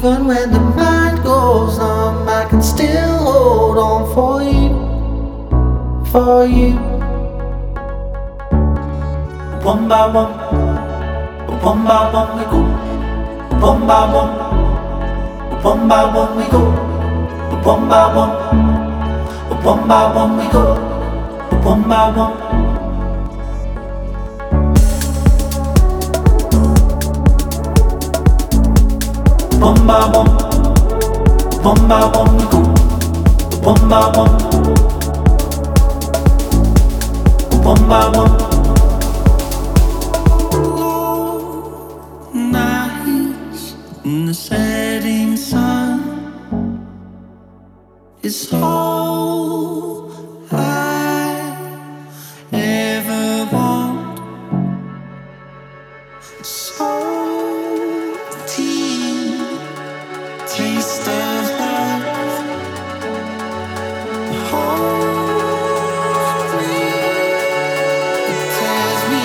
Even when the night goes on, I can still hold on for you, for you. One by one we go. One by one we go. One by one we go. One by one. One by one we go. One by one. One by one. Long nights in the setting sun is all I ever want. So deep, taste of love. Hold me, it tears me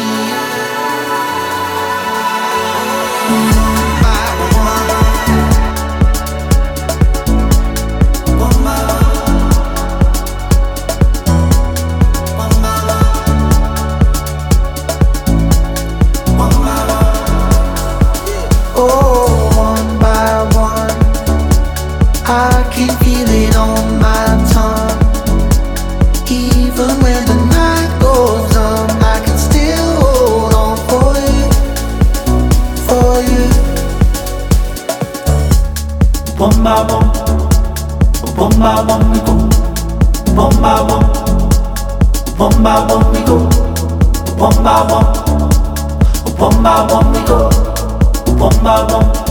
I can feel it on my tongue. Even when the night goes on, I can still hold on for you, for you. One by one we go. One by one we go. One by one we go. One by one.